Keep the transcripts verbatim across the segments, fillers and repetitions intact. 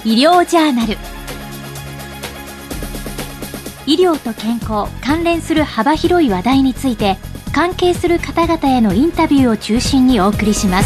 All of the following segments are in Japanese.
医療ジャーナル。医療と健康関連する幅広い話題について、関係する方々へのインタビューを中心にお送りします。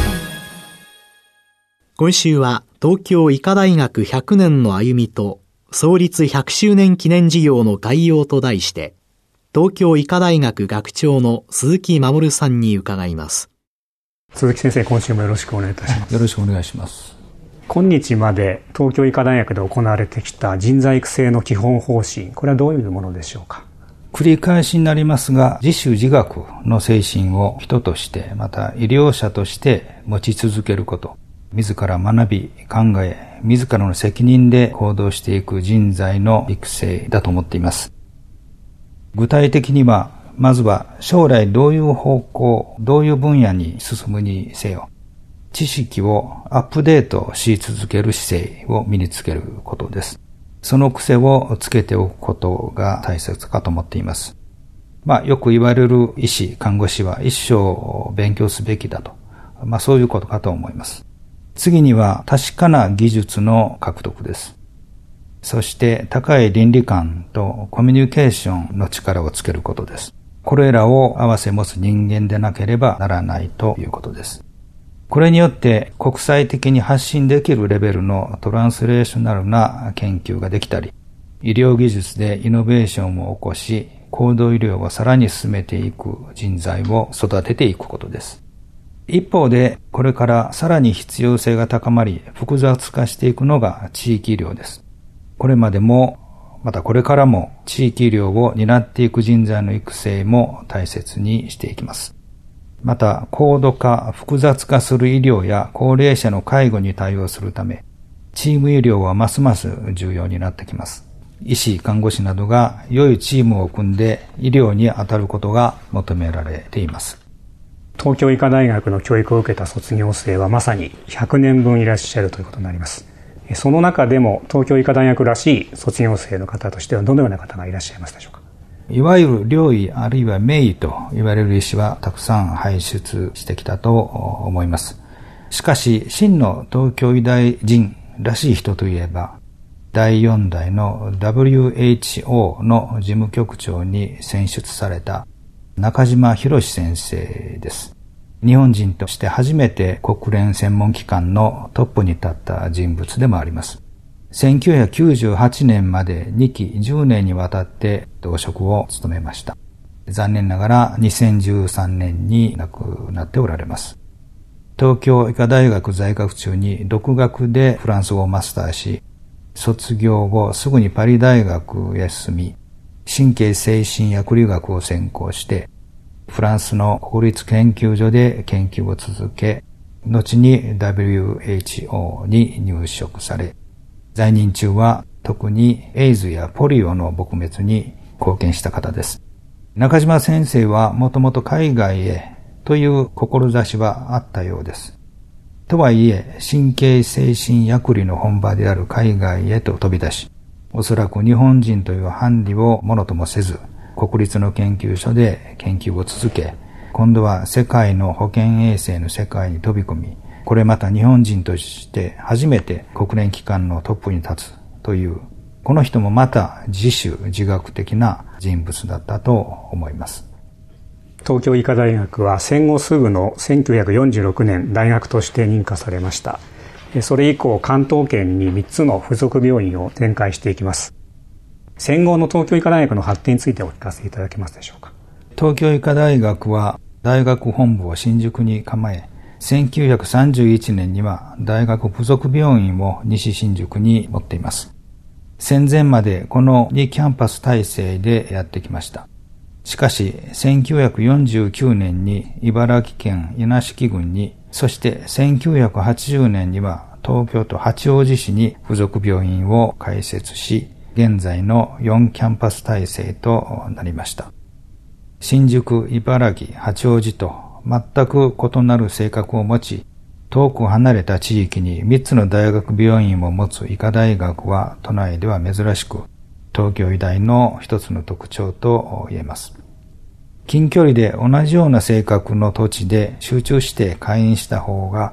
今週は東京医科大学ひゃくねんの歩みと創立ひゃくしゅうねん記念事業の概要と題して、東京医科大学学長の鈴木守さんに伺います。 鈴木先生、今週もよろしくお願いいたします。 よろしくお願いします。 今日まで東京医科大学で行われてきた人材育成の基本方針、これはどういうものでしょうか。 繰り返しになりますが、自主自学の精神を人として、また医療者として持ち続けること、自ら学び、考え、自らの責任で行動していく人材の育成だと思っています。具体的には、まずは将来どういう方向、どういう分野に進むにせよ、知識をアップデートし続ける姿勢を身につけることです。その癖をつけておくことが大切かと思っています。まあ、よく言われる医師、看護師は一生勉強すべきだと。まあ、そういうことかと思います。次には確かな技術の獲得です。そして高い倫理観とコミュニケーションの力をつけることです。これらを併せ持つ人間でなければならないということです。これによって国際的に発信できるレベルのトランスレーショナルな研究ができたり、医療技術でイノベーションを起こし、高度医療をさらに進めていく人材を育てていくことです。一方で、これからさらに必要性が高まり、複雑化していくのが地域医療です。これまでも、またこれからも地域医療を担っていく人材の育成も大切にしていきます。また、高度化、複雑化する医療や高齢者の介護に対応するため、チーム医療はますます重要になってきます。医師、看護師などが良いチームを組んで医療に当たることが求められています。 東京医科大学の教育を受けた卒業生はまさにひゃくねんぶんいらっしゃるということになります。その中でも東京医科大学らしい卒業生の方としてはどのような方がいらっしゃいますでしょうか。 いわゆる良医あるいは名医と言われる医師はたくさん輩出してきたと思います。しかし真の東京医大人らしい人といえば、だいよん代の ダブリューエイチオー の事務局長に選出された中島博先生です。日本人として初めて国連専門機関のトップに立った人物でもあります。せんきゅうひゃくきゅうじゅうはちねんまでにきじゅうねんにわたって同職を務めました。残念ながらにせんじゅうさんねんに亡くなっておられます。東京医科大学在学中に独学でフランス語をマスターし、卒業後すぐにパリ大学へ進み、神経精神薬理学を専攻して、フランスの国立研究所で研究を続け、後に ダブリューエイチオー に入職され、在任中は特にエイズやポリオの撲滅に貢献した方です。中島先生はもともと海外へという志はあったようです。とはいえ、神経精神薬理の本場である海外へと飛び出し、おそらく日本人という範囲をものともせず、国立の研究所で研究を続け、今度は世界の保健衛生の世界に飛び込み、これまた日本人として初めて国連機関のトップに立つという、この人もまた自主自学的な人物だったと思います。 東京医科大学は戦後すぐのせんきゅうひゃくよんじゅうろくねん大学として認可されました。それ以降関東圏にみっつの付属病院を展開していきます。戦後の東京医科大学の発展についてお聞かせいただけますでしょうか。 東京医科大学は大学本部を新宿に構え、せんきゅうひゃくさんじゅういちねんには大学附属病院を西新宿に持っています。戦前までこのにキャンパス体制でやってきました。しかしせんきゅうひゃくよんじゅうきゅうねんに茨城県稲敷郡に、そしてせんきゅうひゃくはちじゅうねんには東京都八王子市に附属病院を開設し、現在のよんキャンパス体制となりました。新宿、茨城、八王子と全く異なる性格を持ち、遠く離れた地域にみっつの大学病院を持つ医科大学は都内では珍しく、東京医大の一つの特徴と言えます。近距離で同じような性格の土地で集中して開院した方が、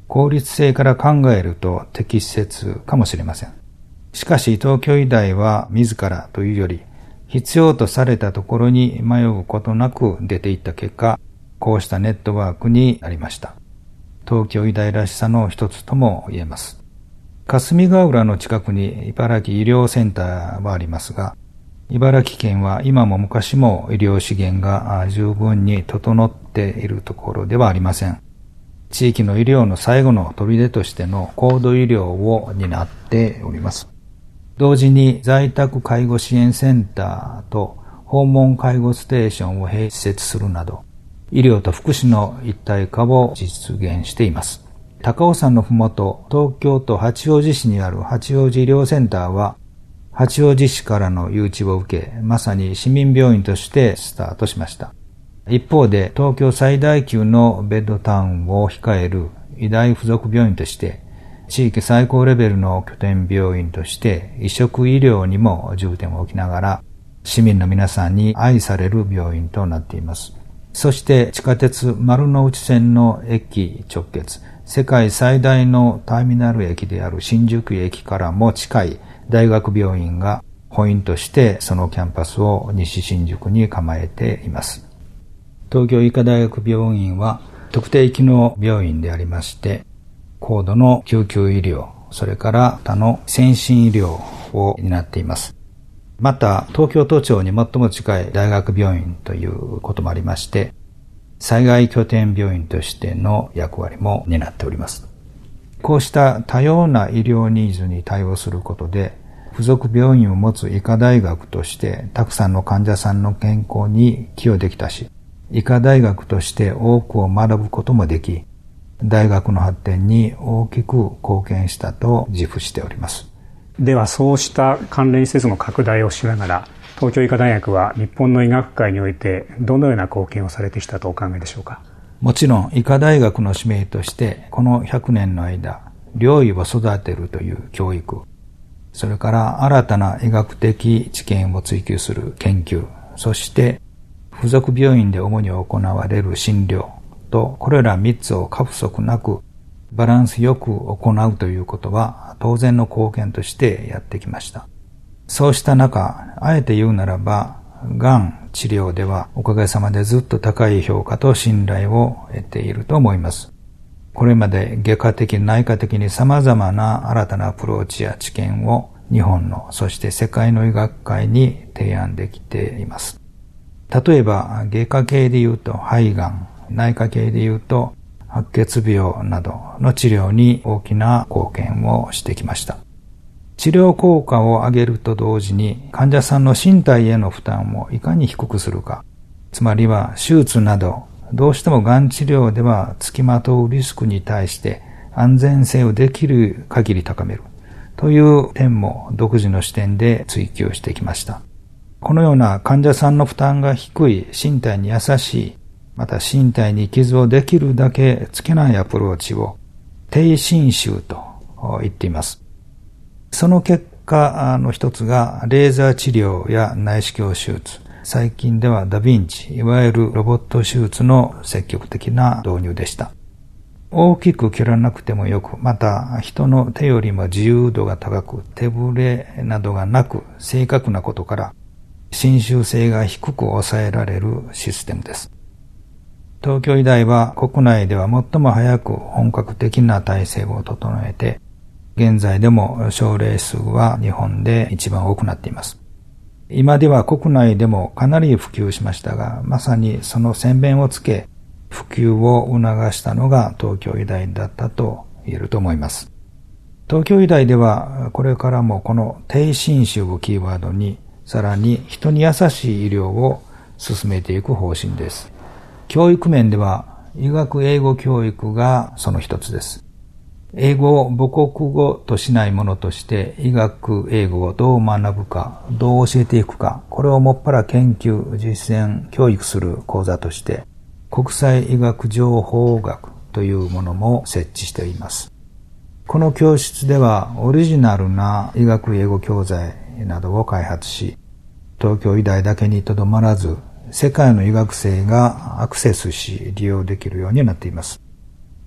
効率性から考えると適切かもしれません。しかし東京医大は自らというより、必要とされたところに迷うことなく出ていった結果、こうしたネットワークになりました。東京医大らしさの一つとも言えます。霞ヶ浦の近くに茨城医療センターはありますが、茨城県は今も昔も医療資源が十分に整っているところではありません。地域の医療の最後の砦としての高度医療を担っております。同時に在宅介護支援センターと訪問介護ステーションを併設するなど、医療と福祉の一体化を実現しています。高尾山のふもと、東京都八王子市にある八王子医療センターは、八王子市からの誘致を受け、まさに市民病院としてスタートしました。一方で、東京最大級のベッドタウンを控える医大附属病院として、地域最高レベルの拠点病院として移植医療にも重点を置きながら市民の皆さんに愛される病院となっています。そして地下鉄丸ノ内線の駅直結、世界最大のターミナル駅である新宿駅からも近い大学病院が本院としてそのキャンパスを西新宿に構えています。東京医科大学病院は特定機能病院でありまして、高度の救急医療、それから他の先進医療を担っています。また、東京都庁に最も近い大学病院ということもありまして、災害拠点病院としての役割も担っております。こうした多様な医療ニーズに対応することで、附属病院を持つ医科大学としてたくさんの患者さんの健康に寄与できたし、医科大学として多くを学ぶこともでき、大学の発展に大きく貢献したと自負しております。 ではそうした関連施設の拡大をしながら、東京医科大学は日本の医学界においてどのような貢献をされてきたとお考えでしょうか。 もちろん医科大学の使命としてこのひゃくねんの間、領医を育てるという教育、それから新たな医学的知見を追求する研究、そして附属病院で主に行われる診療と、これらみっつを過不足なくバランスよく行うということは当然の貢献としてやってきました。そうした中、あえて言うならば、がん治療ではおかげさまでずっと高い評価と信頼を得ていると思います。これまで外科的内科的に様々な新たなアプローチや知見を日本の、そして世界の医学界に提案できています。例えば外科系で言うと肺がん、内科系で言うと白血病などの治療に大きな貢献をしてきました。治療効果を上げると同時に患者さんの身体への負担をいかに低くするか、つまりは手術などどうしてもがん治療では付きまとうリスクに対して安全性をできる限り高めるという点も独自の視点で追求してきました。このような患者さんの負担が低い、身体に優しい、また身体に傷をできるだけつけないアプローチを低侵襲と言っています。その結果の一つがレーザー治療や内視鏡手術、最近ではダヴィンチ、いわゆるロボット手術の積極的な導入でした。大きく切らなくてもよく、また人の手よりも自由度が高く、手ぶれなどがなく正確なことから侵襲性が低く抑えられるシステムです。東京医大は国内では最も早く本格的な体制を整えて、現在でも症例数は日本で一番多くなっています。今では国内でもかなり普及しましたが、まさにその先鞭をつけ、普及を促したのが東京医大だったと言えると思います。東京医大ではこれからもこの低侵襲をキーワードに、さらに人に優しい医療を進めていく方針です。教育面では医学英語教育がその一つです。英語を母国語としないものとして医学英語をどう学ぶか、どう教えていくか、これをもっぱら研究、実践、教育する講座として国際医学情報学というものも設置しています。この教室ではオリジナルな医学英語教材などを開発し、東京医大だけにとどまらず世界の医学生がアクセスし利用できるようになっています。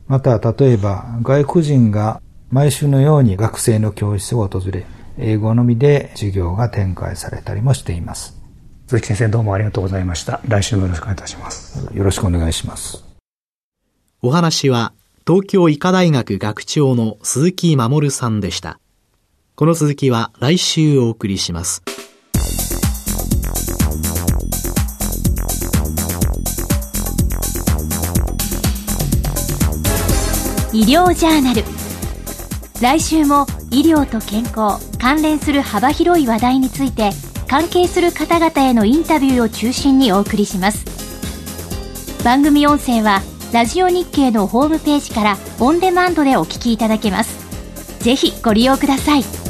また例えば外国人が毎週のように学生の教室を訪れ、英語のみで授業が展開されたりもしています。 鈴木先生、どうもありがとうございました。来週もよろしくお願いいたします。 よろしくお願いします。 お話は東京医科大学学長の鈴木守さんでした。この続きは来週お送りします。 医療ジャーナル。来週も医療と健康関連する幅広い話題について関係する方々へのインタビューを中心にお送りします。番組音声はラジオ日経のホームページからオンデマンドでお聞きいただけます。ぜひご利用ください。